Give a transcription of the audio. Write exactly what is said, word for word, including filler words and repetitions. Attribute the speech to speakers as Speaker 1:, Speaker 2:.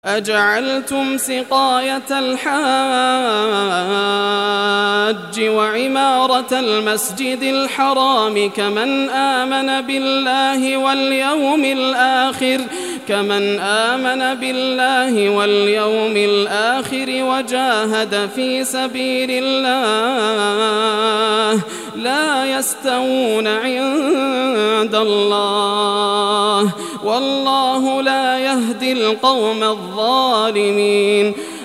Speaker 1: أجعلتم سقاية الحاج وعمارة المسجد الحرام كمن آمن بالله واليوم الآخر كمن آمن بالله واليوم الآخر وجاهد في سبيل الله لا يستوون عند الله والله لا يهدي القوم الظالمين